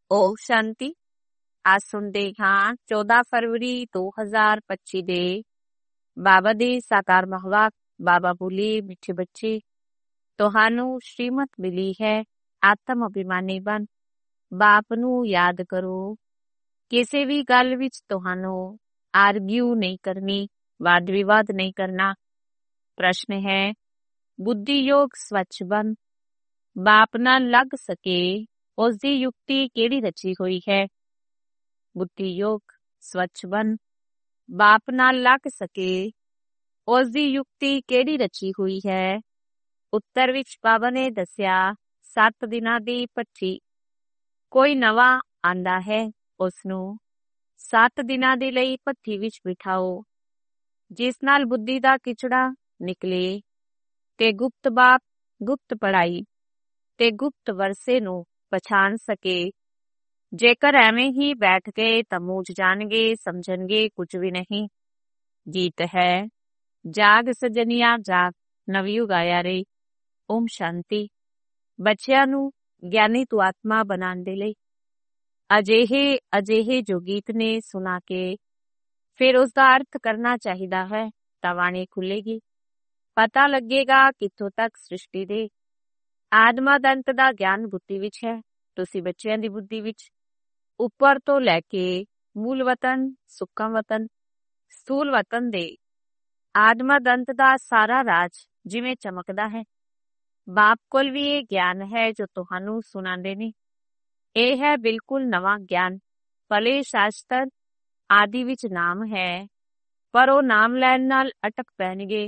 ਓਮ ਸ਼ਾਂਤੀ। ਅੱਜ ਸੁਣਦੇ ਹਾਂ 14 ਫਰਵਰੀ 2025 ਦੇ ਬਾਬਾ ਦੀ ਸਾਕਾਰ ਮਹਵਾਕ। ਬਾਬਾ ਬੋਲੇ, ਮਿੱਠੇ ਬੱਚੇ, ਤੁਹਾਨੂੰ ਸ਼੍ਰੀਮਤ ਮਿਲੀ ਹੈ। ਆਤਮ ਅਭਿਮਾਨੀ ਬਣ, ਬਾਪ ਨੂੰ ਯਾਦ ਕਰੋ। ਕਿਸੇ ਵੀ ਗੱਲ ਵਿੱਚ ਤੁਹਾਨੂੰ ਆਰਗਿਊ ਨਹੀਂ ਕਰਨੀ, ਵਾਦ ਵਿਵਾਦ ਨਹੀਂ ਕਰਨਾ। ਪ੍ਰਸ਼ਨ ਹੈ, ਬੁੱਧੀ ਯੋਗ ਸਵੱਛ ਬਣ, ਬਾਪ ਨਾਲ ਲੱਗ ਸਕੇ ਉਸ ਦੀ ਯੁਕਤੀ ਕਿਹੜੀ ਰਚੀ ਹੋਈ ਹੈ। ਬੁੱਧੀ ਯੋਗ ਸਵੱਛ ਬਣ, ਬਾਪ ਨਾਲ ਲੱਗ ਸਕੇ ਉਸ ਦੀ ਯੁਕਤੀ ਕਿਹੜੀ ਰਚੀ ਹੋਈ ਹੈ। ਉੱਤਰ ਵਿੱਚ ਬਾਬਾ ਨੇ ਦੱਸਿਆ, 7 ਦਿਨਾਂ ਦੀ ਭੱਠੀ। ਕੋਈ ਨਵਾਂ ਆਂਦਾ ਹੈ, ਉਸਨੂੰ 7 ਦਿਨਾਂ ਦੇ ਲਈ ਭੱਠੀ ਵਿੱਚ ਬਿਠਾਓ, ਜਿਸ ਨਾਲ ਬੁੱਧੀ ਦਾ ਕਿਚੜਾ ਨਿਕਲੇ ਤੇ ਗੁਪਤ ਬਾਪ, ਗੁਪਤ ਪੜ੍ਹਾਈ ਤੇ ਗੁਪਤ ਵਰਸੇ ਨੂੰ ਪਛਾਣ ਸਕੇ। ਜੇਕਰ ਐਵੇਂ ਹੀ ਬੈਠ ਗਏ ਤਾਂ ਮੂਝ ਜਾਣਗੇ, ਸਮਝਣਗੇ ਕੁਝ ਵੀ ਨਹੀਂ। ਗੀਤ ਹੈ, ਜਾਗ ਸਜਣੀਆਂ ਜਾਗ, ਨਵਯੁਗ ਆਇਆ ਰੇ। ਓਮ ਸ਼ਾਂਤੀ। ਬੱਚਿਆਂ ਨੂੰ ਗਿਆਨੀ ਤੂੰ ਆਤਮਾ ਬਣਾਉਣ ਦੇ ਲਈ ਅਜਿਹੇ ਜੋ ਗੀਤ ਨੇ ਸੁਣਾ ਕੇ ਫਿਰ ਉਸਦਾ ਅਰਥ ਕਰਨਾ ਚਾਹੀਦਾ ਹੈ ਤਾਂ ਬਾਣੀ ਖੁੱਲੇਗੀ। ਪਤਾ ਲੱਗੇਗਾ ਕਿੱਥੋਂ ਤੱਕ ਸ੍ਰਿਸ਼ਟੀ ਦੇ ਆਦਮਦ ਅੰਤ ਦਾ ਗਿਆਨ ਬੁੱਧੀ ਵਿੱਚ ਹੈ। ਤੁਸੀਂ ਬੱਚਿਆਂ ਦੀ ਬੁੱਧੀ ਵਿੱਚ ਉੱਪਰ ਤੋਂ ਲੈ ਕੇ ਮੂਲ ਵਤਨ, ਸੁੱਕਮ ਵਤਨ, ਸਥੂਲ ਵਤਨ ਦੇ ਆਦਮਦ ਅੰਤ ਦਾ ਸਾਰਾ ਰਾਜ ਜਿਵੇਂ ਚਮਕਦਾ ਹੈ। ਬਾਪ ਕੋਲ ਵੀ ਇਹ ਗਿਆਨ ਹੈ ਜੋ ਤੁਹਾਨੂੰ ਸੁਣਾਉਂਦੇ ਨੇ। ਇਹ ਹੈ ਬਿਲਕੁਲ ਨਵਾਂ ਗਿਆਨ। ਭਲੇ ਸ਼ਾਸਤਰ ਆਦਿ ਵਿੱਚ ਨਾਮ ਹੈ, ਪਰ ਉਹ ਨਾਮ ਲੈਣ ਨਾਲ ਅਟਕ ਪੈਣਗੇ,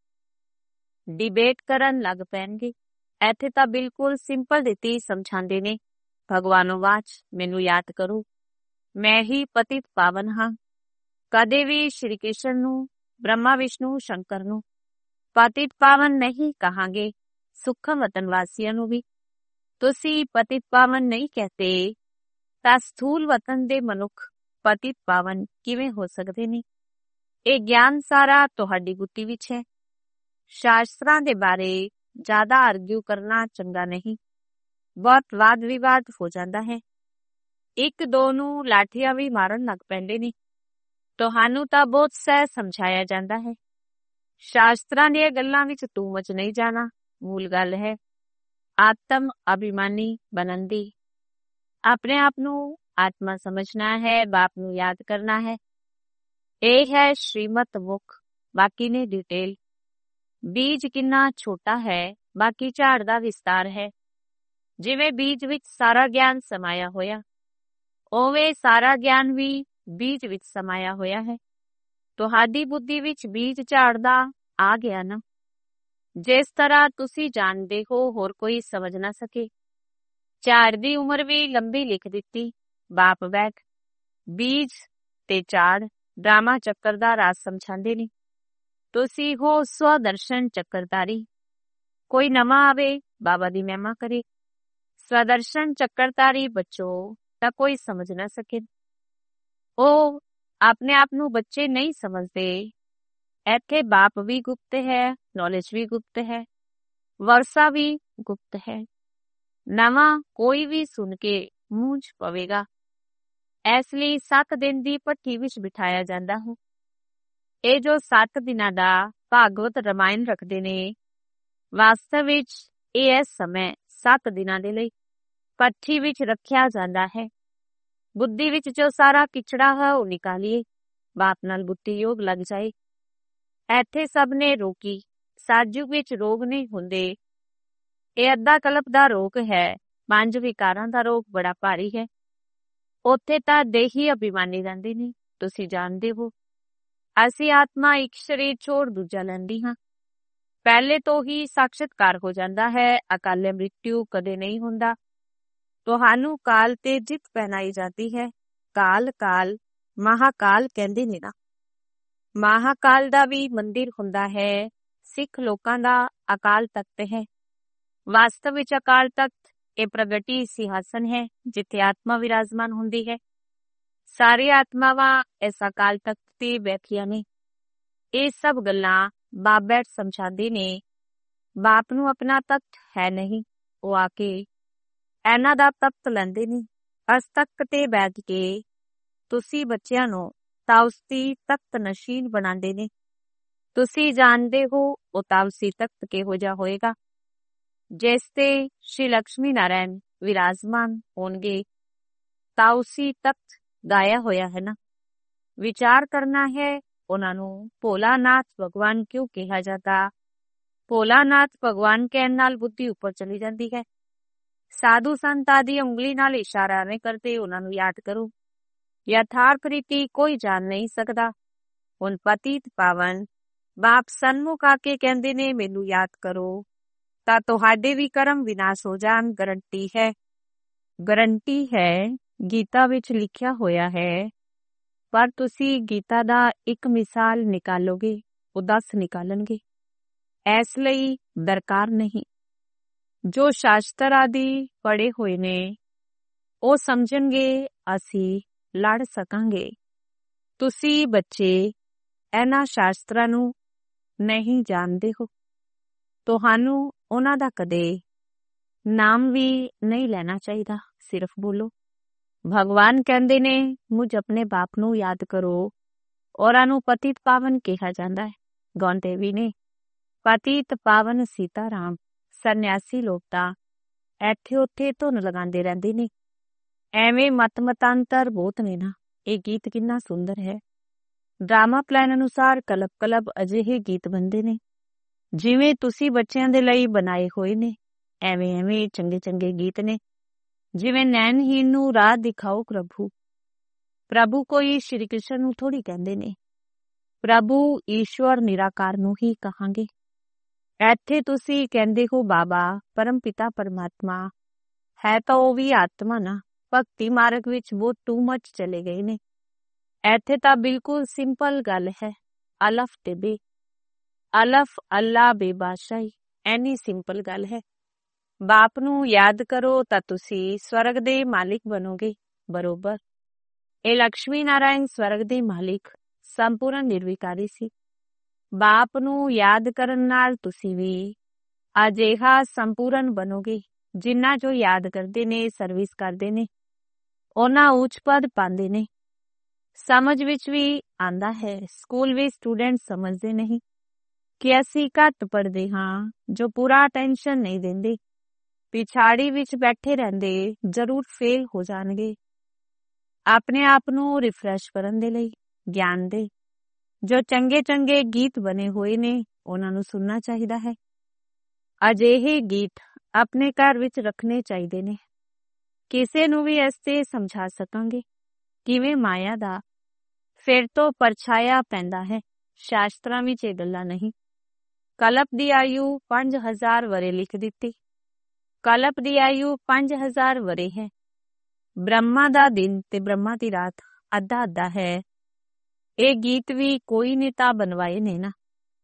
ਡਿਬੇਟ ਕਰਨ ਲੱਗ ਪੈਣਗੇ। ਇੱਥੇ ਤਾਂ ਬਿਲਕੁਲ ਸਿੰਪਲ ਰੀਤੀ ਸਮਝਾਉਂਦੇ ਨੇ। ਭਗਵਾਨੋ ਵਾਚ, ਮੈਨੂੰ ਯਾਦ ਕਰੋ, ਮੈਂ ਹੀ ਪਤਿਤ ਪਾਵਨ ਹਾਂ। ਕਦੇ ਵੀ ਸ਼੍ਰੀ ਕ੍ਰਿਸ਼ਨ ਨੂੰ, ਬ੍ਰਹਮਾ ਵਿਸ਼ਨੂੰ ਸ਼ੰਕਰ ਨੂੰ ਪਤਿਤ ਪਾਵਨ ਨਹੀਂ ਕਹਾਂਗੇ। ਸੁੱਖਮ ਵਤਨ ਵਾਸੀਆਂ ਨੂੰ ਵੀ ਤੁਸੀਂ ਪਤਿਤ ਪਾਵਨ ਨਹੀਂ ਕਹਤੇ ਤਾਂ ਸਥੂਲ ਵਤਨ ਦੇ ਮਨੁੱਖ ਪਤਿਤ ਪਾਵਨ ਕਿਵੇਂ ਹੋ ਸਕਦੇ ਨੇ। ਇਹ ਗਿਆਨ ਸਾਰਾ ਤੁਹਾਡੀ ਬੁੱਧੀ ਵਿੱਚ ਹੈ। ਸ਼ਾਸਤਰਾਂ ਦੇ ਬਾਰੇ ਜ਼ਿਆਦਾ ਆਰਗਿਊ ਕਰਨਾ ਚੰਗਾ ਨਹੀਂ, ਬਹੁਤ ਵਾਦ ਵਿਵਾਦ ਹੋ ਜਾਂਦਾ ਹੈ। ਇੱਕ ਦੋ ਨੂੰ ਲਾਠੀਆਂ ਵੀ ਮਾਰਨ ਲੱਗ ਪੈਂਦੇ ਨੇ। ਤੁਹਾਨੂੰ ਤਾਂ ਬਹੁਤ ਸਹਿ ਸਮਝਾਇਆ ਜਾਂਦਾ ਹੈ। ਸ਼ਾਸਤਰਾਂ ਦੀਆਂ ਗੱਲਾਂ ਵਿੱਚ ਤੂੰ ਮਚ ਨਹੀਂ ਜਾਣਾ। ਮੂਲ ਗੱਲ ਹੈ ਆਤਮ ਅਭਿਮਾਨੀ ਬਣਨ ਦੀ। ਆਪਣੇ ਆਪ ਨੂੰ ਆਤਮਾ ਸਮਝਣਾ ਹੈ, ਬਾਪ ਨੂੰ ਯਾਦ ਕਰਨਾ ਹੈ। ਇਹ ਹੈ ਸ਼੍ਰੀਮਤ ਮੁਖ, ਬਾਕੀ ਨੇ ਡਿਟੇਲ। ਬੀਜ ਕਿੰਨਾ ਛੋਟਾ ਹੈ, ਬਾਕੀ ਝਾੜ ਦਾ ਵਿਸਤਾਰ ਹੈ। ਜਿਵੇਂ ਬੀਜ ਵਿੱਚ ਸਾਰਾ ਗਿਆਨ ਸਮਾਇਆ ਹੋਇਆ, ਉਵੇਂ ਸਾਰਾ ਗਿਆਨ ਵੀ ਬੀਜ ਵਿੱਚ ਸਮਾਇਆ ਹੋਇਆ ਹੈ। ਤੁਹਾਡੀ ਬੁੱਧੀ ਵਿੱਚ ਬੀਜ ਝਾੜ ਦਾ ਆ ਗਿਆ ਨਾ। ਜਿਸ ਤਰ੍ਹਾਂ ਤੁਸੀਂ ਜਾਣਦੇ ਹੋ, ਹੋਰ ਕੋਈ ਸਮਝ ਨਾ ਸਕੇ। ਝਾੜ ਦੀ ਉਮਰ ਵੀ ਲੰਬੀ ਲਿਖ ਦਿੱਤੀ। ਬਾਪ ਬੈਠ ਬੀਜ ਤੇ ਝਾੜ ਡਰਾਮਾ ਚੱਕਰ ਦਾ ਰਾਜ ਸਮਝਾਉਂਦੇ ਨੇ। ਤੁਸੀਂ ਹੋ ਸਵਦਰਸ਼ਨ ਚੱਕਰਧਾਰੀ। ਕੋਈ ਨਵਾਂ ਆਵੇ, ਬਾਬਾ ਦੀ ਮਹਿਮਾ ਕਰੇ। ਸਵਦਰਸ਼ਨ ਚੱਕਰਧਾਰੀ ਬੱਚੋ ਤਾਂ ਕੋਈ ਸਮਝ ਨਾ ਸਕੇ। ਉਹ ਆਪਣੇ ਆਪ ਨੂੰ ਬੱਚੇ ਨਹੀਂ ਸਮਝਦੇ। ਇੱਥੇ ਬਾਪ ਵੀ ਗੁਪਤ ਹੈ, ਨੌਲੇਜ ਵੀ ਗੁਪਤ ਹੈ, ਵਰਸਾ ਵੀ ਗੁਪਤ ਹੈ। ਨਵਾਂ ਕੋਈ ਵੀ ਸੁਣ ਕੇ ਮੂੰਝ ਪਵੇਗਾ। ਇਸ ਲਈ 7 ਦਿਨ ਦੀ ਭੱਠੀ ਵਿੱਚ ਬਿਠਾਇਆ ਜਾਂਦਾ ਹੈ। ਇਹ ਜੋ 7 ਦਿਨਾਂ ਦਾ ਭਾਗਵਤ ਰਾਮਾਇਣ ਰੱਖਦੇ ਨੇ, ਵਾਸਤਵ ਵਿੱਚ ਇਹ ਇਸ ਸਮੇਂ 7 ਦਿਨਾਂ ਦੇ ਲਈ ਭੱਠੀ ਵਿੱਚ ਰੱਖਿਆ ਜਾਂਦਾ ਹੈ। ਬੁੱਧੀ ਵਿੱਚ ਜੋ ਸਾਰਾ ਕਿਚੜਾ ਹੈ ਉਹ ਨਿਕਾਲੀਏ, ਬਾਪ ਨਾਲ ਬੁੱਧੀ ਯੋਗ ਲੱਗ ਜਾਏ। ਇੱਥੇ ਸਭ ਨੇ ਰੋਕੀ। ਸਾਜੂਗ ਵਿੱਚ ਰੋਗ ਨਹੀਂ ਹੁੰਦੇ। ਇਹ ਅੱਧਾ ਕਲਪ ਦਾ ਰੋਗ ਹੈ। 5 ਵਿਕਾਰਾਂ ਦਾ ਰੋਗ ਬੜਾ ਭਾਰੀ ਹੈ। ਉੱਥੇ ਤਾਂ ਦੇਹੀ ਅਭਿਮਾਨੀ ਰਹਿੰਦੇ ਨੇ। ਤੁਸੀਂ ਜਾਣਦੇ ਹੋ, ਅਸੀਂ ਆਤਮਾ ਇੱਕ ਸਰੀਰ ਛੋੜ ਦੂਜਾ ਲੈਂਦੀ ਹਾਂ। ਪਹਿਲੇ ਤੋਂ ਹੀ ਸਾਖਸ਼ਾਤਕਾਰ ਹੋ ਜਾਂਦਾ ਹੈ। ਅਕਾਲੇ ਮ੍ਰਿਤਿੂ ਕਦੇ ਨਹੀਂ ਹੁੰਦਾ। ਤੁਹਾਨੂੰ ਕਾਲ ਤੇ ਜਿੱਤ ਪਹਿਨਾਈ ਜਾਂਦੀ ਹੈ। ਕਾਲ ਮਹਾਕਾਲ ਕਹਿੰਦੇ ਨੇ ਨਾ। ਮਹਾਕਾਲ ਦਾ ਵੀ ਮੰਦਿਰ ਹੁੰਦਾ ਹੈ। ਸਿੱਖ ਲੋਕਾਂ ਦਾ ਅਕਾਲ ਤਖਤ ਹੈ। ਵਾਸਤਵ ਵਿੱਚ ਅਕਾਲ ਤਖਤ ਇਹ ਪ੍ਰਗਟੀ ਸਿੰਘਾਸਨ ਹੈ, ਜਿੱਥੇ ਆਤਮਾ ਵਿਰਾਜਮਾਨ ਹੁੰਦੀ ਹੈ। ਸਾਰੀ ਆਤਮਾਵਾਂ ਇਸ ਅਕਾਲ ਤਖਤ ਤੇ ਬੈਠੀਆਂ ਨੇ। ਇਹ ਸਭ ਗੱਲਾਂ ਬਾਪ ਬੈਠ ਸਮਝਾਉਂਦੇ ਨੇ। ਬਾਪ ਨੂੰ ਆਪਣਾ ਤਖਤ ਹੈ ਨਹੀਂ, ਉਹ ਆ ਕੇ ਇਹਨਾਂ ਦਾ ਤਖਤ ਲੈਂਦੇ ਨੇ। ਅਸਤਕ ਤੇ ਬੈਠ ਕੇ ਤੁਸੀਂ ਬੱਚਿਆਂ ਨੂੰ ਤਾਉਸੀ ਤਖਤ ਨਸ਼ੀਨ ਬਣਾਉਂਦੇ ਨੇ। ਤੁਸੀਂ ਜਾਣਦੇ ਹੋ ਉਹ ਤਾਉਸੀ ਤਖਤ ਕਿਹੋ ਜਿਹਾ ਹੋਏਗਾ, ਜਿਸ ਤੇ ਸ਼੍ਰੀ ਲక్ష్ਮੀ ਨਾਰਾਇਣ ਵਿਰਾਜਮਾਨ ਹੋਣਗੇ। ਤਾਉਸੀ ਤਖਤ ਗਾਇਆ ਹੋਇਆ ਹੈ ਨਾ। ਵਿਚਾਰ ਕਰਨਾ ਹੈ ਉਹਨਾਂ ਨੂੰ ਭੋਲਾਨਾਥ ਭਗਵਾਨ ਕਿਉਂ ਕਿਹਾ ਜਾਂਦਾ। ਭੋਲਾਨਾਥ ਭਗਵਾਨ ਕਹਿਣ ਨਾਲ ਬੁੱਧੀ ਉੱਪਰ ਚਲੀ ਜਾਂਦੀ ਹੈ। ਸਾਧੂ ਸੰਤ ਆਦਿ ਉਂਗਲੀ ਨਾਲ ਇਸ਼ਾਰਾ ਨਹੀਂ ਕਰਦੇ, ਉਹਨਾਂ ਨੂੰ ਯਾਦ ਕਰੋ। ਯਥਾਰਥ ਰੀਤੀ ਕੋਈ ਜਾਣ ਨਹੀਂ ਸਕਦਾ। ਹੁਣ ਪਤੀਤ ਪਾਵਨ ਬਾਪ ਸਨਮੁਖ ਆ ਕੇ ਕਹਿੰਦੇ ਨੇ ਮੈਨੂੰ ਯਾਦ ਕਰੋ, ਤਾਂ ਤੁਹਾਡੇ ਵੀ ਕਰਮ ਵਿਨਾਸ਼ ਹੋ ਜਾਣ। ਗਰੰਟੀ ਹੈ, ਗਰੰਟੀ ਹੈ, ਗੀਤਾ ਵਿੱਚ ਲਿਖਿਆ ਹੋਇਆ ਹੈ। ਪਰ ਤੁਸੀਂ ਗੀਤਾ ਦਾ ਇੱਕ ਮਿਸਾਲ ਨਿਕਾਲੋਗੇ, ਉਹ 10 ਨਿਕਾਲਣਗੇ। ਇਸ ਲਈ ਦਰਕਾਰ ਨਹੀਂ। ਜੋ ਸ਼ਾਸਤਰ ਆਦਿ ਪੜ੍ਹੇ ਹੋਏ ਨੇ ਉਹ ਸਮਝਣਗੇ, ਅਸੀਂ ਲੜ ਸਕਾਂਗੇ। ਤੁਸੀਂ ਬੱਚੇ ਇਹਨਾਂ ਸ਼ਾਸਤਰਾਂ ਨੂੰ ਨਹੀਂ ਜਾਣਦੇ ਹੋ। ਤੁਹਾਨੂੰ ਉਹਨਾਂ ਦਾ ਕਦੇ ਨਾਮ ਵੀ ਨਹੀਂ ਲੈਣਾ ਚਾਹੀਦਾ, ਸਿਰਫ ਬੋਲੋ। ਭਗਵਾਨ ਕਹਿੰਦੇ ਨੇ ਮੁਝ ਆਪਣੇ ਬਾਪ ਨੂੰ ਯਾਦ ਕਰੋ। ਔਰਾਂ ਨੂੰ ਪਤਿਤ ਪਾਵਨ ਕਿਹਾ ਜਾਂਦਾ ਹੈ। ਗਾਉਂਦੇ ਵੀ ਨੇ ਪਤਿਤ ਪਾਵਨ ਸੀਤਾ ਰਾਮ। ਸੰਨਿਆਸੀ ਲੋਕ ਤਾਂ ਇੱਥੇ ਉੱਥੇ ਧੁਨ ਲਗਾਉਂਦੇ ਰਹਿੰਦੇ ਨੇ। ਐਵੇਂ ਮਤਾਂਤਰ ਬਹੁਤ ਨੇ ਨਾ। ਇਹ ਗੀਤ ਕਿੰਨਾ ਸੁੰਦਰ ਹੈ। ਡਰਾਮਾ ਪਲਾਨ ਅਨੁਸਾਰ ਕਲਪ ਕਲਪ ਅਜਿਹੇ ਗੀਤ ਬਣਦੇ ਨੇ ਜਿਵੇਂ ਤੁਸੀਂ ਬੱਚਿਆਂ ਦੇ ਲਈ ਬਣਾਏ ਹੋਏ ਨੇ। ਐਵੇਂ ਐਵੇਂ ਚੰਗੇ ਚੰਗੇ ਗੀਤ ਨੇ ਜਿਵੇਂ ਨੈਣਹੀਨ ਨੂੰ ਰਾਹ ਦਿਖਾਓ ਪ੍ਰਭੂ। ਪ੍ਰਭੂ ਕੋਈ ਸ਼੍ਰੀ ਕ੍ਰਿਸ਼ਨ ਨੂੰ ਥੋੜੀ ਕਹਿੰਦੇ ਨੇ, ਪ੍ਰਭੂ ਈਸ਼ਵਰ ਨਿਰਾਕਾਰ ਨੂੰ ਹੀ ਕਹਾਂਗੇ। ਇੱਥੇ ਤੁਸੀਂ ਕਹਿੰਦੇ ਹੋ ਬਾਬਾ ਪਰਮ ਪਿਤਾ ਪਰਮਾਤਮਾ ਹੈ, ਤਾਂ ਉਹ ਵੀ ਆਤਮਾ ਨਾ। ਭਗਤੀ ਮਾਰਗ ਵਿੱਚ ਬਹੁਤ ਟੂ ਮਚ ਚਲੇ ਗਏ ਨੇ। ਇੱਥੇ ਤਾਂ ਬਿਲਕੁਲ ਸਿੰਪਲ ਗੱਲ ਹੈ। ਅਲਫ ਤੇ ਬੇ, ਅਲਫ ਅੱਲਾ ਬੇਬਾਸ਼ਾਈ, ਐਨੀ ਸਿੰਪਲ ਗੱਲ ਹੈ। ਬਾਪ ਨੂੰ ਯਾਦ ਕਰੋ ਤਾਂ ਤੁਸੀਂ ਸਵਰਗ ਦੇ ਮਾਲਿਕ ਬਣੋਗੇ। ਬਰੋਬਰ ਇਹ ਲక్ష్ਮੀ ਨਾਰਾਇਣ ਸਵਰਗ ਦੇ ਮਾਲਿਕ ਸੰਪੂਰਨ ਨਿਰਵਿਕਾਰੀ ਸੀ। ਬਾਪ ਨੂੰ ਯਾਦ ਕਰਨ ਨਾਲ ਤੁਸੀਂ ਵੀ ਅਜਿਹਾ ਸੰਪੂਰਨ ਬਣੋਗੇ। ਜਿੰਨਾ ਜੋ ਯਾਦ ਕਰਦੇ ਨੇ, ਸਰਵਿਸ ਕਰਦੇ ਨੇ, ਉਹਨਾਂ ਉੱਚ ਪਦ ਪਾਉਂਦੇ ਨੇ। ਸਮਝ ਵਿੱਚ ਵੀ ਆਉਂਦਾ ਹੈ। ਸਕੂਲ ਵਿੱਚ ਸਟੂਡੈਂਟ ਸਮਝਦੇ ਨਹੀਂ ਕਿ ਅਸੀਂ ਘੱਟ ਪੜ੍ਹਦੇ ਹਾਂ, ਜੋ ਪੂਰਾ ਅਟੈਂਸ਼ਨ ਨਹੀਂ ਦਿੰਦੇ, ਪਿਛਾੜੀ ਵਿੱਚ ਬੈਠੇ ਰਹਿੰਦੇ, ਜ਼ਰੂਰ ਫੇਲ ਹੋ ਜਾਣਗੇ। ਆਪਣੇ ਆਪ ਨੂੰ ਰਿਫਰੈਸ਼ ਕਰਨ ਦੇ ਲਈ ਗਿਆਨ ਦੇ ਜੋ ਚੰਗੇ ਚੰਗੇ ਗੀਤ ਬਣੇ ਹੋਏ ਨੇ ਉਹਨਾਂ ਨੂੰ ਸੁਣਨਾ ਚਾਹੀਦਾ ਹੈ। ਅਜਿਹੇ ਗੀਤ ਆਪਣੇ ਘਰ ਵਿੱਚ ਰੱਖਣੇ ਚਾਹੀਦੇ ਨੇ। ਕਿਸੇ ਨੂੰ ਵੀ ਇਸ ਤੇ ਸਮਝਾ ਸਕਾਂਗੇ ਕਿਵੇਂ ਮਾਇਆ ਦਾ ਫਿਰ ਤੋਂ ਪਰਛਾਇਆ ਪੈਂਦਾ ਹੈ। ਸ਼ਾਸਤਰਾਂ ਵਿੱਚ ਇਹ ਗੱਲਾਂ ਨਹੀਂ। ਕਲਪ ਦੀ ਆਯੂ 5000 ਵਰੇ ਲਿਖ ਦਿੱਤੀ। ਕਲਪ ਦੀ ਆਯੂ 5000 ਵਰੇ ਹੈ। ਬ੍ਰਹਮਾ ਦਾ ਦਿਨ ਤੇ ਬ੍ਰਹਮਾ ਦੀ ਰਾਤ ਅੱਧਾ ਅੱਧਾ ਹੈ। ਇਹ ਗੀਤ ਵੀ ਕੋਈ ਨੇ ਤਾਂ ਬਣਵਾਏ ਨੇ ਨਾ।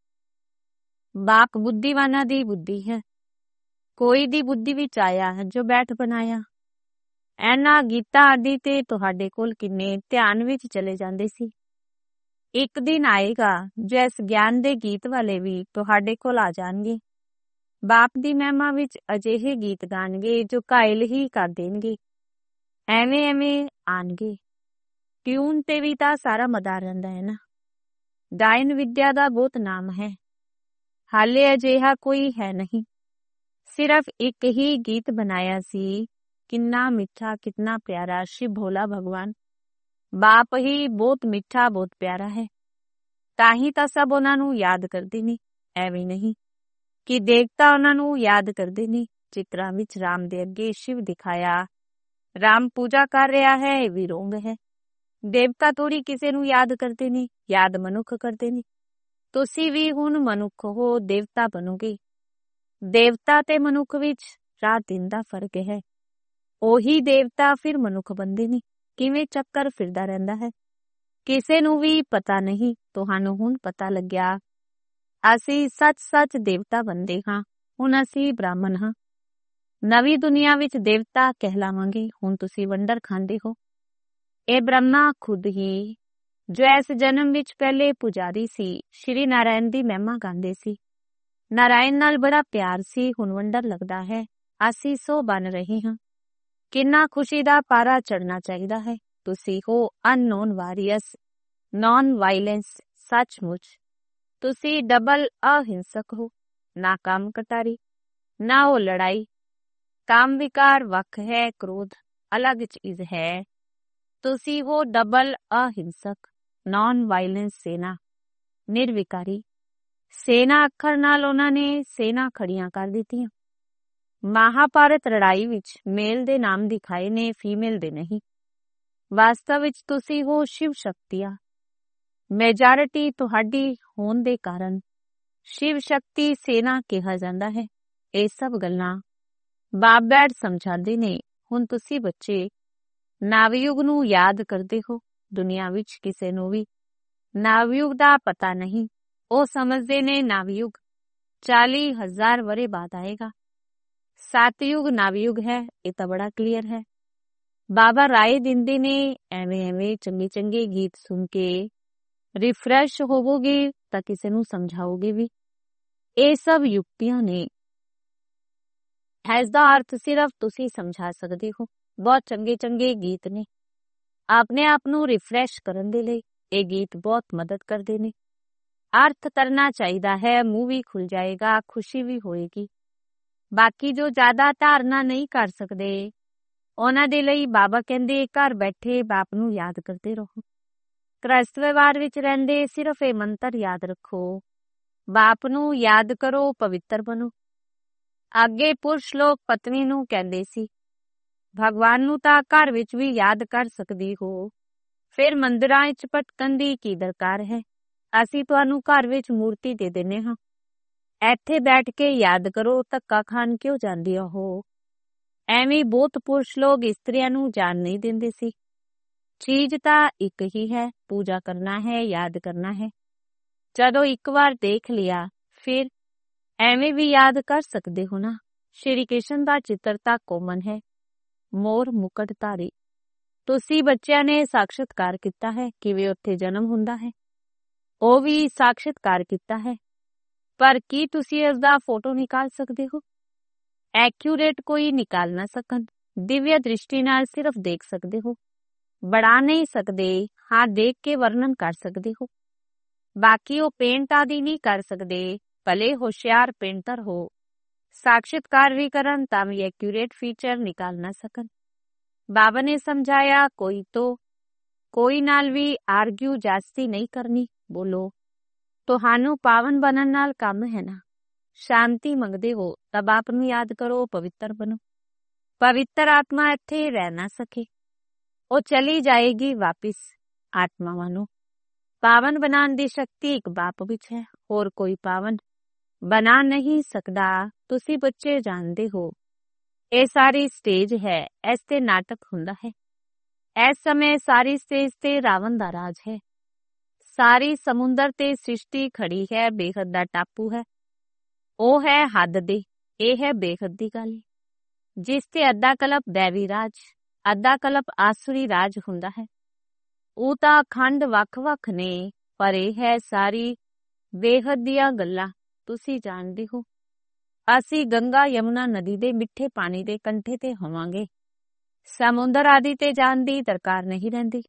ਬਾਪ ਬੁੱਧੀਵਾਨਾਂ ਦੀ ਬੁੱਧੀ ਹੈ। ਕੋਈ ਦੀ ਬੁੱਧੀ ਵਿੱਚ ਆਇਆ ਜੋ ਬੈਠ ਬਣਾਇਆ। ਇਹਨਾਂ ਗੀਤਾਂ ਆਦਿ ਤੇ ਤੁਹਾਡੇ ਕੋਲ ਕਿੰਨੇ ਧਿਆਨ ਵਿੱਚ ਚਲੇ ਜਾਂਦੇ ਸੀ। ਇੱਕ ਦਿਨ ਆਏਗਾ ਜੋ ਇਸ ਗਿਆਨ ਦੇ ਗੀਤ ਵਾਲੇ ਵੀ ਤੁਹਾਡੇ ਕੋਲ ਆ ਜਾਣਗੇ। ਬਾਪ ਦੀ ਮਹਿਮਾ ਵਿੱਚ ਅਜਿਹੇ ਗੀਤ ਗਾਣਗੇ ਜੋ ਘਾਇਲ ਹੀ ਕਰ ਦੇਣਗੇ। ਐਵੇਂ ਐਵੇਂ ਆਣਗੇ। ਟਿਊਨ ਤੇ ਵੀ ਤਾਂ ਸਾਰਾ ਮਦਾਰ ਰਹਿੰਦਾ ਹੈ ਨਾ। ਗਾਇਨ ਵਿਦਿਆ ਦਾ ਬਹੁਤ ਨਾਮ ਹੈ। ਹਾਲੇ ਅਜਿਹਾ ਕੋਈ ਹੈ ਨਹੀਂ। ਸਿਰਫ ਇੱਕ ਹੀ ਗੀਤ ਬਣਾਇਆ ਸੀ। ਕਿੰਨਾ ਮਿੱਠਾ, ਕਿੰਨਾ ਪਿਆਰਾ। ਸ਼ਿਵ ਭੋਲਾ ਭਗਵਾਨ ਬਾਪ ਹੀ ਬਹੁਤ ਮਿੱਠਾ, ਬਹੁਤ ਪਿਆਰਾ ਹੈ। ਤਾਂ ਹੀ ਤਾਂ ਸਭ ਉਹਨਾਂ ਨੂੰ ਯਾਦ ਕਰਦੇ ਨੇ। ਐਵੇਂ ਨਹੀਂ ਕਿ ਦੇਵਤਾ ਉਹਨਾਂ ਨੂੰ ਯਾਦ ਕਰਦੇ ਨੇ। ਚਿੱਤਰਾਂ ਵਿੱਚ ਰਾਮ ਦੇ ਅੱਗੇ ਸ਼ਿਵ ਦਿਖਾਇਆ, ਰਾਮ ਪੂਜਾ ਕਰ ਰਿਹਾ ਹੈ, ਇਹ ਵੀ ਰੋਂਗ ਹੈ। ਦੇਵਤਾ ਥੋੜੀ ਕਿਸੇ ਨੂੰ ਯਾਦ ਕਰਦੇ ਨੇ, ਯਾਦ ਮਨੁੱਖ ਕਰਦੇ ਨੇ। ਤੁਸੀਂ ਵੀ ਹੁਣ ਮਨੁੱਖ ਹੋ, ਦੇਵਤਾ ਬਣੋਗੇ। ਦੇਵਤਾ ਤੇ ਮਨੁੱਖ ਵਿੱਚ ਰਾਤ ਦਿਨ ਦਾ ਫਰਕ ਹੈ। ਉਹੀ ਦੇਵਤਾ ਫਿਰ ਮਨੁੱਖ ਬਣਦੇ ਨੇ। ਕਿਵੇਂ ਚੱਕਰ ਫਿਰਦਾ ਰਹਿੰਦਾ ਹੈ। ਕਿਸੇ ਨੂੰ ਵੀ ਪਤਾ ਨਹੀਂ। ਤੁਹਾਨੂੰ ਹੁਣ ਪਤਾ ਲੱਗਿਆ। ਅਸੀਂ ਸੱਚ ਸੱਚ ਦੇਵਤਾ ਬਣਦੇ ਹਾਂ। ਹੁਣ ਅਸੀਂ ਬ੍ਰਾਹਮਣ ਹਾਂ। ਨਵੀਂ ਦੁਨੀਆ ਵਿੱਚ ਦੇਵਤਾ ਕਹਿਲਾਵਾਂਗੇ। ਹੁਣ ਤੁਸੀਂ ਵੰਡਰ ਖਾਂਦੇ ਹੋ। ਇਹ ਬ੍ਰਹਮਾ ਖੁਦ ਹੀ ਜੋ ਇਸ ਜਨਮ ਵਿੱਚ ਪਹਿਲੇ ਪੁਜਾਰੀ ਸੀ, ਸ਼੍ਰੀ ਨਾਰਾਇਣ ਦੀ ਮਹਿਮਾ ਗਾਉਂਦੇ ਸੀ। ਨਾਰਾਇਣ ਨਾਲ ਬੜਾ ਪਿਆਰ ਸੀ। ਹੁਣ ਵੰਡਰ ਲੱਗਦਾ ਹੈ। ਅਸੀਂ ਸੋ ਬਣ ਰਹੇ ਹਾਂ। ਕਿੰਨਾ ਖੁਸ਼ੀ ਦਾ ਪਾਰਾ ਚੜ੍ਹਨਾ ਚਾਹੀਦਾ ਹੈ। ਤੁਸੀਂ ਹੋ ਅਨਨੋਨ ਵਾਰੀਅਰਸ, ਨੌਨ ਵਾਇਲੈਂਸ। ਸੱਚਮੁੱਚ ਤੁਸੀਂ ਡਬਲ ਅਹਿੰਸਕ ਹੋ, ਨਾ ਕੰਮ ਕਟਾਰੀ ਨਾ ਉਹ ਲੜਾਈ। ਕਾਮ ਵਿਕਾਰ ਵੱਖ ਹੈ, ਕ੍ਰੋਧ ਅਲੱਗ ਚੀਜ਼ ਹੈ। ਤੁਸੀਂ ਹੋ ਡਬਲ ਅਹਿੰਸਕ, ਨੌਨ ਵਾਇਲੈਂਸ ਸੇਨਾ, ਨਿਰਵਿਕਾਰੀ। ਸੇਨਾ ਅੱਖਰ ਨਾਲ ਉਹਨਾਂ ਨੇ ਸੇਨਾ ਖੜੀਆਂ ਕਰ ਦਿੱਤੀਆਂ। ਮਹਾਭਾਰਤ ਲੜਾਈ ਵਿੱਚ ਮੇਲ ਦੇ ਨਾਮ ਦਿਖਾਏ ਨੇ, ਫੀਮੇਲ ਦੇ ਨਹੀਂ। ਵਾਸਤਵ ਵਿੱਚ ਤੁਸੀਂ ਹੋ ਸ਼ਿਵ ਸ਼ਕਤੀਆਂ। ਮੈਜੋਰਿਟੀ ਤੁਹਾਡੀ ਹੋਣ ਦੇ ਕਾਰਨ ਸ਼ਿਵ ਸ਼ਕਤੀ ਸੇਨਾ ਕਿਹਾ ਜਾਂਦਾ ਹੈ। ਇਹ ਸਭ ਗੱਲਾਂ ਬਾਪ ਡੈਡ ਸਮਝਾਉਂਦੇ ਨੇ। ਹੁਣ ਤੁਸੀਂ ਬੱਚੇ ਨਵਯੁਗ ਨੂੰ ਯਾਦ ਕਰਦੇ ਹੋ। ਦੁਨੀਆ ਵਿੱਚ ਕਿਸੇ ਨੂੰ ਵੀ ਨਵਯੁਗ ਦਾ ਪਤਾ ਨਹੀਂ। ਉਹ ਸਮਝਦੇ ਨੇ ਨਵਯੁਗ 40,000 ਵਰੇ ਬਾਅਦ ਆਏਗਾ। ਸਤਯੁਗ ਨਵਯੁਗ ਹੈ, ਇਹ ਤਾਂ ਬੜਾ ਕਲੀਅਰ ਹੈ। ਬਾਬਾ ਰਾਏ ਦਿੰਦੇ ਨੇ ਐਵੇਂ ਚੰਗੇ ਚੰਗੇ ਗੀਤ ਸੁਣ ਕੇ ਰਿਫਰੈਸ਼ ਹੋਵੋਗੇ ਤਾਂ ਕਿਸੇ ਨੂੰ ਸਮਝਾਓਗੇ ਵੀ। ਇਹ ਸਭ ਯੁਕਤੀਆਂ ਨੇ। ਇਸ ਦਾ ਅਰਥ ਸਿਰਫ ਤੁਸੀਂ ਸਮਝਾ ਸਕਦੇ ਹੋ। ਬਹੁਤ ਚੰਗੇ ਚੰਗੇ ਗੀਤ ਨੇ। ਆਪਣੇ ਆਪ ਨੂੰ ਰਿਫਰੈਸ਼ ਕਰਨ ਦੇ ਲਈ ਇਹ ਗੀਤ ਬਹੁਤ ਮਦਦ ਕਰਦੇ ਨੇ। ਅਰਥ ਕਰਨਾ ਚਾਹੀਦਾ ਹੈ, ਮੂੰਹ ਵੀ ਖੁੱਲ ਜਾਏਗਾ, ਖੁਸ਼ੀ ਵੀ ਹੋਏਗੀ। ਬਾਕੀ ਜੋ ਜ਼ਿਆਦਾ ਧਾਰਨਾ ਨਹੀਂ ਕਰ ਸਕਦੇ ਉਹਨਾਂ ਦੇ ਲਈ ਬਾਬਾ ਕਹਿੰਦੇ ਘਰ ਬੈਠੇ ਬਾਪ ਨੂੰ ਯਾਦ ਕਰਦੇ ਰਹੋ। ਗ੍ਰਸਤ ਵਿਵਹਾਰ ਵਿੱਚ ਰਹਿੰਦੇ ਸਿਰਫ ਇਹ ਮੰਤਰ ਯਾਦ ਰੱਖੋ, ਬਾਪ ਨੂੰ ਯਾਦ ਕਰੋ, ਪਵਿੱਤਰ ਬਣੋ। ਅੱਗੇ ਪੁਰਸ਼ ਲੋਕ ਪਤਨੀ ਨੂੰ ਕਹਿੰਦੇ ਸੀ, ਭਗਵਾਨ ਨੂੰ ਤਾਂ ਘਰ ਵਿੱਚ ਵੀ ਯਾਦ ਕਰ ਸਕਦੀ ਹੋ, ਫਿਰ ਮੰਦਿਰਾਂ ਵਿੱਚ ਭਟਕਣ ਦੀ ਕੀ ਦਰਕਾਰ ਹੈ। ਅਸੀਂ ਤੁਹਾਨੂੰ ਘਰ ਵਿੱਚ ਮੂਰਤੀ ਦੇ ਦਿੰਦੇ ਹਾਂ, ਇੱਥੇ ਬੈਠ ਕੇ ਯਾਦ ਕਰੋ, ਧੱਕਾ ਖਾਣ ਕਿਉਂ ਜਾਂਦੀ ਹੋ। ਐਵੇਂ ਬਹੁਤ ਪੁਰਸ਼ ਲੋਕ ਇਸਤਰੀਆਂ ਨੂੰ ਜਾਣ ਨਹੀਂ ਦਿੰਦੇ ਸੀ। ਚੀਜ਼ ਤਾਂ ਇੱਕ ਹੀ ਹੈ, ਪੂਜਾ ਕਰਨਾ ਹੈ, ਯਾਦ ਕਰਨਾ ਹੈ। ਜਦੋਂ ਇੱਕ ਵਾਰ ਦੇਖ ਲਿਆ ਫਿਰ ਐਵੇਂ ਵੀ ਯਾਦ ਕਰ ਸਕਦੇ ਹੋ ਨਾ। ਸ਼੍ਰੀ ਕ੍ਰਿਸ਼ਨ ਦਾ ਚਿੱਤਰ ਤਾਂ ਕੋਮਨ ਹੈ, ਮੋਰ ਮੁਕਟ ਧਾਰੀ। ਤੁਸੀਂ ਬੱਚਿਆਂ ਨੇ ਸਾਖਸ਼ਾਤਕਾਰ ਕੀਤਾ ਹੈ ਕਿਵੇਂ ਉੱਥੇ ਜਨਮ ਹੁੰਦਾ ਹੈ, ਉਹ ਵੀ ਸਾਖਸ਼ਾਤਕਾਰ ਕੀਤਾ ਹੈ। ਪਰ ਕੀ ਤੁਸੀਂ ਇਸ ਦਾ ਫੋਟੋ ਨਿਕਾਲ ਸਕਦੇ ਹੋ? ਐਕਿਊਰੇਟ ਕੋਈ ਨਿਕਾਲ ਨਾ ਸਕਣ। ਦਿਵਯ ਦ੍ਰਿਸ਼ਟੀ ਨਾਲ ਸਿਰਫ ਦੇਖ ਸਕਦੇ ਹੋ, ਬਣਾ ਨਹੀਂ ਸਕਦੇ। ਹਾਂ, ਦੇਖ ਕੇ ਵਰਣਨ ਕਰ ਸਕਦੇ ਹੋ। ਬਾਕੀ ਉਹ ਪੇਂਟ ਆਦਿ ਨਹੀਂ ਕਰ ਸਕਦੇ, ਭਲੇ ਹੋਸ਼ਿਆਰ ਪੇਂਟਰ ਹੋ। ਸਾਖਸ਼ਾਤਕਾਰ ਵੀ ਕਰਨ ਤਾਂ ਵੀ ਐਕਿਊਰੇਟ ਫੀਚਰ ਨਿਕਾਲ ਨਾ ਸਕਣ। ਬਾਬਾ ਨੇ ਸਮਝਾਇਆ ਕੋਈ ਨਾਲ ਵੀ ਆਰਗਿਊ ਜਾਸਤੀ ਨਹੀਂ ਕਰਨੀ। ਬੋਲੋ ਤੁਹਾਨੂੰ ਪਾਵਨ ਬਣਨ ਨਾਲ ਕੰਮ ਹੈ ਨਾ। ਸ਼ਾਂਤੀ ਮੰਗਦੇ ਹੋ ਤਾਂ ਬਾਪ ਨੂੰ ਯਾਦ ਕਰੋ, ਪਵਿੱਤਰ ਬਣੋ। ਪਵਿੱਤਰ ਆਤਮਾ ਇੱਥੇ ਰਹਿ ਨਾ ਸਕੇ, ਉਹ ਚਲੀ ਜਾਏਗੀ ਵਾਪਿਸ ਆਤਮਾਵਾਂ ਨੂੰ। ਪਾਵਨ ਬਣਾਉਣ ਦੀ ਸ਼ਕਤੀ ਇੱਕ ਬਾਪ ਵਿੱਚ ਹੈ, ਹੋਰ ਕੋਈ ਪਾਵਨ ਬਣਾ ਨਹੀਂ ਸਕਦਾ। ਤੁਸੀਂ ਬੱਚੇ ਜਾਣਦੇ ਹੋ ਇਹ ਸਾਰੀ ਸਟੇਜ ਹੈ, ਇਸ ਤੇ ਨਾਟਕ ਹੁੰਦਾ ਹੈ। ਇਸ ਸਮੇਂ ਸਾਰੀ ਸਟੇਜ ਤੇ ਰਾਵਣ ਦਾ ਰਾਜ ਹੈ। ਸਾਰੀ ਸਮੁੰਦਰ ਤੇ ਸ੍ਰਿਸ਼ਟੀ ਖੜੀ ਹੈ, ਬੇਹੱਦ ਦਾ ਟਾਪੂ ਹੈ। ਉਹ ਹੈ ਹੱਦ ਦੇ, ਇਹ ਹੈ ਬੇਹੱਦ ਦੀ ਗੱਲ, ਜਿਸ ਤੇ ਅੱਧਾ ਕਲਪ ਦੈਵੀ ਰਾਜ, ਅੱਧਾ ਕਲਪ ਆਸੁਰੀ ਰਾਜ ਹੁੰਦਾ ਹੈ। ਉਹ ਤਾਂ ਖੰਡ ਵੱਖ-ਵੱਖ ਨੇ, ਪਰ ਇਹ ਹੈ ਸਾਰੀ ਬੇਹੱਦ ਦੀਆਂ ਗੱਲਾਂ। ਤੁਸੀਂ ਜਾਣਦੇ ਹੋ ਅਸੀਂ ਗੰਗਾ ਯਮੁਨਾ ਨਦੀ ਦੇ ਮਿੱਠੇ ਪਾਣੀ ਦੇ ਕੰਢੇ ਤੇ ਹੋਵਾਂਗੇ, ਸਮੁੰਦਰ ਆਦਿ ਤੇ ਜਾਣ ਦੀ ਦਰਕਾਰ ਨਹੀਂ ਰਹਿੰਦੀ।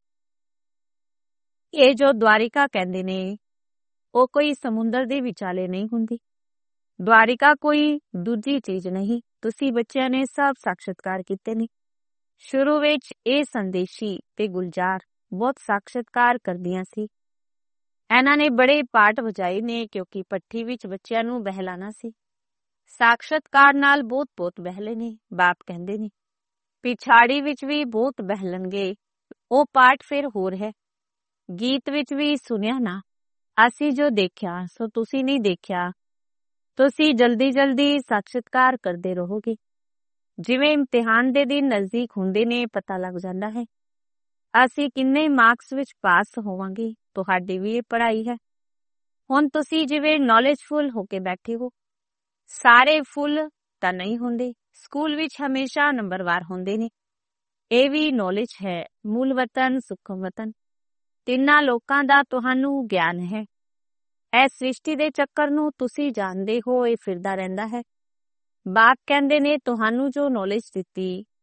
ਇਹ ਜੋ ਦਵਾਰਿਕਾ ਕਹਿੰਦੇ ਨੇ ਉਹ ਕੋਈ ਸਮੁੰਦਰ ਦੇ ਵਿਚਾਲੇ ਨਹੀਂ ਹੁੰਦੀ। ਦਵਾਰਿਕਾ ਕੋਈ ਦੂਜੀ ਚੀਜ਼ ਨਹੀਂ। ਤੁਸੀਂ ਬੱਚਿਆਂ ਨੇ ਸਭ ਸਾਖਸ਼ਾਤਕਾਰ ਕੀਤੇ ਨੇ। ਸ਼ੁਰੂ ਵਿੱਚ ਇਹ ਸੰਦੇਸ਼ੀ ਤੇ ਗੁਲਜ਼ਾਰ ਬਹੁਤ ਸਾਖਸ਼ਾਤਕਾਰ ਕਰਦੀਆਂ ਸੀ। ਇਹਨਾਂ ਨੇ ਬੜੇ ਪਾਠ ਵਜਾਏ ਨੇ ਕਿਉਂਕਿ ਭੱਠੀ ਵਿੱਚ ਬੱਚਿਆਂ ਨੂੰ ਬਹਿਲਾਣਾ ਸੀ। ਸਾਖਸ਼ਾਤਕਾਰ ਨਾਲ ਬਹੁਤ ਬਹਿਲੇ ਨੇ। ਬਾਪ ਕਹਿੰਦੇ ਨੇ ਪਿਛਾੜੀ ਵਿੱਚ ਵੀ ਬਹੁਤ ਬਹਿਲਣਗੇ। ਉਹ ਪਾਠ ਫਿਰ ਹੋਰ ਹੈ। ਗੀਤ ਵਿੱਚ ਵੀ ਸੁਣਿਆ ਨਾ, ਅਸੀਂ ਜੋ ਦੇਖਿਆ ਸੋ ਤੁਸੀਂ ਨਹੀਂ ਦੇਖਿਆ। ਤੁਸੀਂ ਜਲਦੀ ਸਾਖਸ਼ਾਤਕਾਰ ਕਰਦੇ ਰਹੋਗੇ। ਜਿਵੇਂ ਇਮਤਿਹਾਨ ਦੇ ਦਿਨ ਨਜ਼ਦੀਕ ਹੁੰਦੇ ਨੇ ਪਤਾ ਲੱਗ ਜਾਂਦਾ ਹੈ ਅਸੀਂ ਕਿੰਨੇ ਮਾਰਕਸ ਵਿੱਚ ਪਾਸ ਹੋਵਾਂਗੇ। ਤੁਹਾਡੀ ਵੀ ਇਹ ਪੜ੍ਹਾਈ ਹੈ। ਹੁਣ ਤੁਸੀਂ ਜਿਵੇਂ ਨੌਲੇਜਫੁਲ ਹੋ ਕੇ ਬੈਠੇ ਹੋ, ਸਾਰੇ ਫੁੱਲ ਤਾਂ ਨਹੀਂ ਹੁੰਦੇ। ਸਕੂਲ ਵਿੱਚ ਹਮੇਸ਼ਾ ਨੰਬਰਵਾਰ ਹੁੰਦੇ ਨੇ। ਇਹ ਵੀ ਨੌਲੇਜ ਹੈ। ਮੂਲ ਵਤਨ, ਸੁਖਮ ਵਤਨ, ਤਿੰਨਾਂ ਲੋਕਾਂ ਦਾ ਤੁਹਾਨੂੰ ਗਿਆਨ ਹੈ। ਇਸ ਸ੍ਰਿਸ਼ਟੀ ਦੇ ਚੱਕਰ ਨੂੰ ਤੁਸੀਂ ਜਾਣਦੇ ਹੋ, ਇਹ ਫਿਰਦਾ ਰਹਿੰਦਾ ਹੈ। ਬਾਪ ਕਹਿੰਦੇ ਨੇ ਤੁਹਾਨੂੰ ਜੋ ਨੌਲੇਜ ਦਿੱਤੀ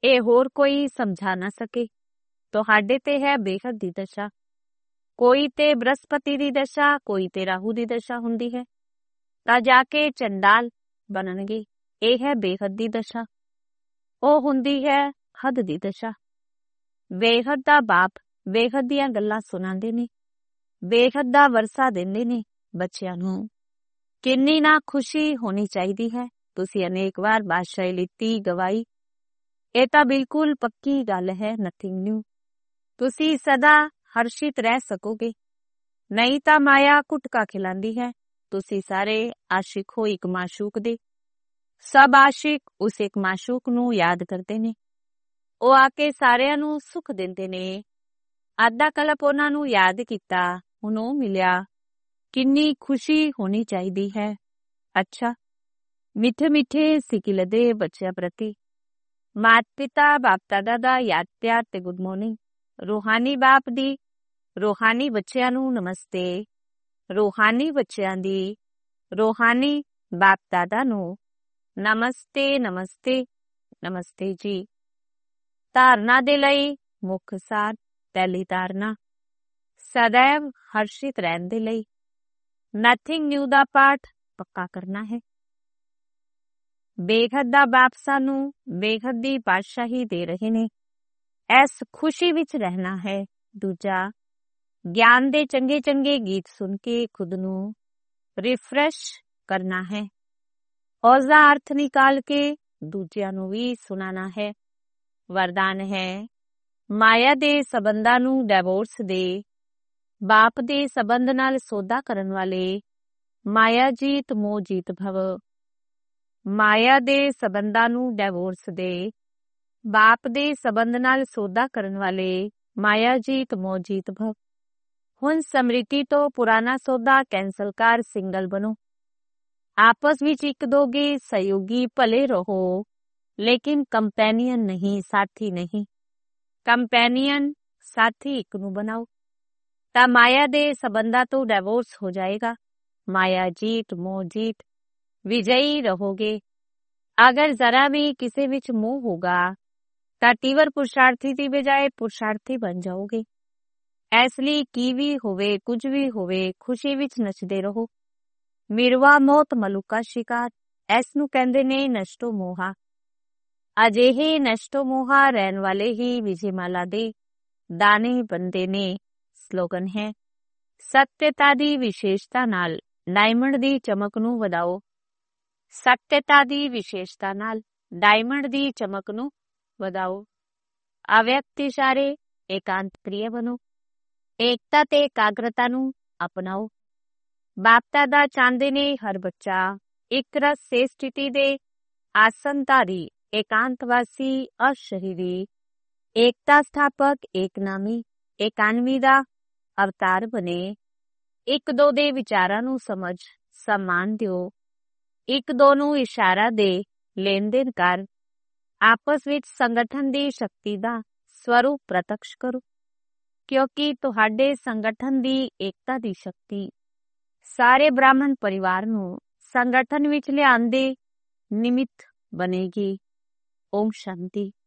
ਇਹ ਹੋਰ ਕੋਈ ਸਮਝਾ ਨਾ ਸਕੇ। ਤੁਹਾਡੇ ਤੇ ਹੈ ਬੇਹੱਦ ਦੀ ਦਸ਼ਾ। ਕੋਈ ਤੇ ਬ੍ਰਹਸਪਤੀ ਦੀ ਦਸ਼ਾ, ਕੋਈ ਤੇ ਰਾਹੂ ਦੀ ਦਸ਼ਾ ਹੁੰਦੀ ਹੈ, ਤਾਂ ਜਾ ਕੇ ਚੰਡਾਲ ਬਣਨਗੇ। ਇਹ ਹੈ ਬੇਹੱਦ ਦੀ ਦਸ਼ਾ। ਉਹ ਹੁੰਦੀ ਹੈ ਹੱਦ ਦੀ ਦਸ਼ਾ। ਬੇਹੱਦ ਦਾ ਬਾਪ ਬੇਹੱਦ ਦੀਆਂ ਗੱਲਾਂ ਸੁਣਾਉਂਦੇ ਨੇ, ਬੇਹੱਦ ਦਾ ਵਰਸਾ ਦਿੰਦੇ ਨੇ ਬੱਚਿਆਂ ਨੂੰ। ਕਿੰਨੀ ਨਾ ਖੁਸ਼ੀ ਹੋਣੀ ਚਾਹੀਦੀ ਹੈ। ਤੁਸੀਂ ਅਨੇਕ ਵਾਰ ਬਾਦਸ਼ਾਹੀ ਲਿੱਤੀ, ਗਵਾਈ। ਇਹ ਤਾਂ ਬਿਲਕੁਲ ਪੱਕੀ ਗੱਲ ਹੈ, ਨਥਿੰਗ ਨਿਊ। ਤੁਸੀਂ ਸਦਾ ਹਰਸ਼ਿਤ ਰਹਿ ਸਕੋਗੇ। ਨਹੀਂ ਤਾਂ ਮਾਇਆ ਕੁਟਕਾ ਖਿਲਾਂਦੀ ਹੈ। ਤੁਸੀਂ ਸਾਰੇ ਆਸ਼ਿਕ ਹੋ ਇੱਕ ਮਾਸ਼ੂਕ ਦੇ। ਸਭ ਆਸ਼ਿਕ ਉਸ ਇੱਕ ਮਾਸ਼ੂਕ ਨੂੰ ਯਾਦ ਕਰਦੇ ਨੇ। ਉਹ ਆ ਕੇ ਸਾਰਿਆਂ ਨੂੰ ਸੁੱਖ ਦਿੰਦੇ ਨੇ। ਅੱਧਾ ਕਲਪ ਉਹਨਾਂ ਨੂੰ ਯਾਦ ਕੀਤਾ, ਹੁਣ ਉਹ ਮਿਲਿਆ। ਕਿੰਨੀ ਖੁਸ਼ੀ ਹੋਣੀ ਚਾਹੀਦੀ ਹੈ। ਅੱਛਾ, ਮਿੱਠੇ ਮਿੱਠੇ ਸਿਕਿਲ ਦੇ ਬੱਚਿਆਂ ਪ੍ਰਤੀ ਮਾਤਾ ਪਿਤਾ ਬਾਪ ਦਾਦਾ ਦਾ ਯਾਦ ਪਿਆਰ ਤੇ ਗੁੱਡ ਮਾਰਨਿੰਗ। ਰੂਹਾਨੀ ਬਾਪ ਦੀ ਰੂਹਾਨੀ ਬੱਚਿਆਂ ਨੂੰ ਨਮਸਤੇ। ਰੂਹਾਨੀ ਬੱਚਿਆਂ ਦੀ ਰੂਹਾਨੀ ਬਾਪ ਦਾਦਾ ਨੂੰ ਨਮਸਤੇ ਨਮਸਤੇ ਨਮਸਤੇ ਜੀ। ਧਾਰਨਾ ਦੇ ਲਈ ਮੁੱਖ ਸਾਰ। ਪਹਿਲੀ ਧਾਰਨਾ, ਸदैव ਹਰਸ਼ਿਤ ਰਹਿਣ ਦੇ ਲਈ ਨਥਿੰਗ ਨਿਊ ਦਾ ਪਾਠ ਪੱਕਾ ਕਰਨਾ ਹੈ। ਬੇਹੱਦ ਦਾ ਬਾਪ ਸਾਨੂੰ ਬੇਹੱਦ ਦੀ ਬਾਦਸ਼ਾਹੀ ਦੇ ਰਹੇ ਨੇ। ਇਸ ਖੁਸ਼ੀ ਵਿੱਚ ਰਹਿਣਾ ਹੈ। ਦੂਜਾ, ਗਿਆਨ ਦੇ ਚੰਗੇ ਚੰਗੇ ਗੀਤ ਸੁਣ ਕੇ ਖੁਦ ਨੂੰ ਰਿਫਰੈਸ਼ ਕਰਨਾ ਹੈ। ਉਸਦਾ ਅਰਥ ਨਿਕਾਲ ਕੇ ਦੂਜਿਆਂ ਨੂੰ ਵੀ ਸੁਣਾਣਾ ਹੈ। ਵਰਦਾਨ ਹੈ, ਮਾਇਆ ਦੇ ਸਬੰਧਾਂ ਨੂੰ ਡਾਇਵੋਰਸ ਦੇ। ਬਾਪ ਦੇ ਸਬੰਧ ਨਾਲ ਸੌਦਾ ਕਰਨ ਵਾਲੇ ਮਾਇਆ ਜੀਤ ਮੋਹ ਜੀਤ ਭਵ। ਮਾਇਆ ਦੇ ਸਬੰਧਾਂ ਨੂੰ ਡਾਇਵੋਰਸ ਦੇ। ਬਾਪ ਦੇ ਸਬੰਧ ਨਾਲ ਸੌਦਾ ਕਰਨ ਵਾਲੇ ਮਾਇਆ ਜੀਤ ਮੋਹ ਜੀਤ ਭਵ। ਹੁਣ ਸਮ੍ਰਿਤੀ ਤੋਂ ਪੁਰਾਣਾ ਸੌਦਾ ਕੈਂਸਲ ਕਰ ਸਿੰਗਲ ਬਣੋ। ਆਪਸ ਵਿੱਚ ਇੱਕ ਦੋਗੇ ਸਹਿਯੋਗੀ ਭਲੇ ਰਹੋ, ਲੇਕਿਨ ਕੰਪੈਨੀਅਨ ਨਹੀਂ, ਸਾਥੀ ਨਹੀਂ। ਕੰਪੈਨੀਅਨ ਸਾਥੀ ਇੱਕ ਨੂੰ ਬਣਾਓ ਤਾਂ ਮਾਇਆ ਦੇ ਸਬੰਧਾਂ ਤੋਂ ਡਾਇਵੋਰਸ ਹੋ ਜਾਏਗਾ। ਮਾਇਆ ਜੀਤ ਮੋਹ ਜੀਤ ਵਿਜयी ਰਹੋਗੇ। ਅਗਰ ਜ਼ਰਾ ਵੀ ਕਿਸੇ ਵਿੱਚ ਮੋਹ ਹੋਗਾ ਤਾਂ ਤੀਵਰ ਪੁਰਸ਼ਾਰਥੀ ਦੀ ਬਜਾਏ ਪੁਰਸ਼ਾਰਥੀ ਬਣ ਜਾਓਗੇ। ਇਸ ਲਈ ਕੀ ਵੀ ਹੋਵੇ, ਕੁਝ ਵੀ ਹੋਵੇ, ਖੁਸ਼ੀ ਵਿੱਚ ਨੱਚਦੇ ਰਹੋ। ਮਿਰਵਾ ਮੌਤ ਮਲੂਕਾ ਸ਼ਿਕਾਰ, ਇਸ ਨੂੰ ਕਹਿੰਦੇ ਨੇ ਨਸ਼ਟੋ ਮੋਹਾ। ਅਜਿਹੇ ਨਸ਼ਟੋ ਮੋਹਾ ਰਹਿਣ ਵਾਲੇ ਹੀ ਵਿਜੇਮਾਲਾ ਦੇ ਦਾਨੇ ਬੰਦੇ ਨੇ। ਸਲੋਗਨ ਹੈ, ਸਤਿਅਤਾ ਦੀ ਵਿਸ਼ੇਸ਼ਤਾ ਨਾਲ ਡਾਇਮੰਡ ਦੀ ਚਮਕ ਨੂੰ ਵਧਾਓ। ਸਤਿਅਤਾ ਦੀ ਵਿਸ਼ੇਸ਼ਤਾ ਨਾਲ ਡਾਇਮੰਡ ਦੀ ਚਮਕ ਨੂੰ ਵਧਾਓ। ਅਵਿਅਕਤ ਇਸ਼ਾਰੇ ਏਕਾਂਤ ਪ੍ਰਿਯ ਬਣੋ। ਏਕਤਾ ਤੇ ਇਕਾਗਰਤਾ ਨੂੰ ਅਪਣਾਓ। ਬਾਪ ਦਾਦਾ ਚਾਹੁੰਦੇ ਨੇ ਹਰ ਬੱਚਾ ਇੱਕ ਰਸ ਸੇ ਸਥਿਤੀ ਦੇ ਆਸਨਧਾਰੀ, ਏਕਾਂਤਵਾਸੀ, ਅਸ਼ਰੀਰੀ, ਏਕਤਾ ਸਥਾਪਕ, ਏਕਨਾਮੀ, ਏਕਾਨਵੀ ਦਾ ਅਵਤਾਰ ਬਣੇ। ਇੱਕ ਦੋ ਦੇ ਵਿਚਾਰਾਂ ਨੂੰ ਸਮਝ, ਸਨਮਾਨ ਦਿਓ। ਇੱਕ ਦੋ ਨੂੰ ਇਸ਼ਾਰਾ ਦੇ, ਲੈਣ ਦੇਣ ਕਰ। ਆਪਸ ਵਿੱਚ ਸੰਗਠਨ ਦੀ ਸ਼ਕਤੀ ਦਾ ਸਵਰੂਪ ਪ੍ਰਤੱਖ ਕਰੋ, ਕਿਉਂਕਿ ਤੁਹਾਡੇ ਸੰਗਠਨ ਦੀ ਏਕਤਾ ਦੀ ਸ਼ਕਤੀ ਸਾਰੇ ਬ੍ਰਾਹਮਣ ਪਰਿਵਾਰ ਨੂੰ ਸੰਗਠਨ ਵਿੱਚ ਲਿਆਉਣ ਦੇ ਨਿਮਿਤ ਬਣੇਗੀ। ਓਮ ਸ਼ਾਂਤੀ।